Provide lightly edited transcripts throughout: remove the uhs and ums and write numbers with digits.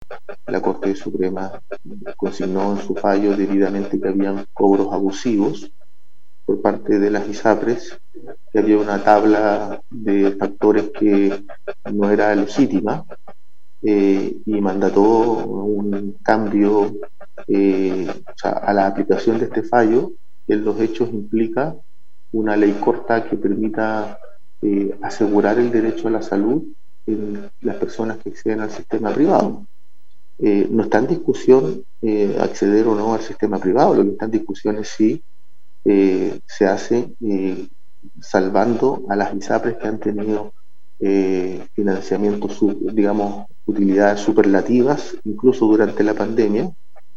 la Corte Suprema consignó en su fallo debidamente que habían cobros abusivos por parte de las ISAPRES, que había una tabla de factores que no era legítima, y mandató un cambio, o sea, a la aplicación de este fallo, que en los hechos implica una ley corta que permita asegurar el derecho a la salud en las personas que acceden al sistema privado. No está en discusión acceder o no al sistema privado, lo que está en discusión es si se hace salvando a las ISAPRES que han tenido financiamiento, digamos, utilidades superlativas, incluso durante la pandemia,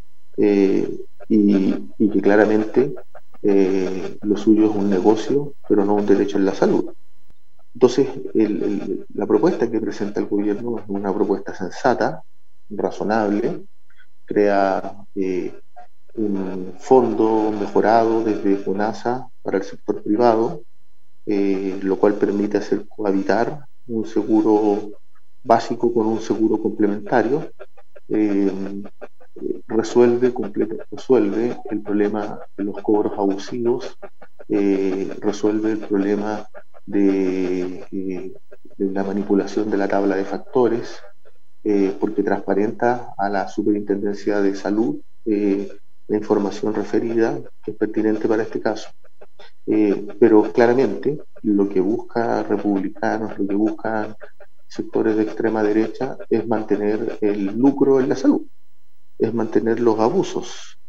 y que claramente lo suyo es un negocio, pero no un derecho en la salud. Entonces, la propuesta que presenta el gobierno es una propuesta sensata, razonable, crea un fondo mejorado desde FONASA para el sector privado, lo cual permite hacer cohabitar un seguro básico con un seguro complementario, eh, resuelve el problema de los cobros abusivos, resuelve el problema de la manipulación de la tabla de factores, porque transparenta a la Superintendencia de Salud la información referida, que es pertinente para este caso. Pero claramente lo que busca republicanos, lo que buscan sectores de extrema derecha es mantener el lucro en la salud, es mantener los abusos.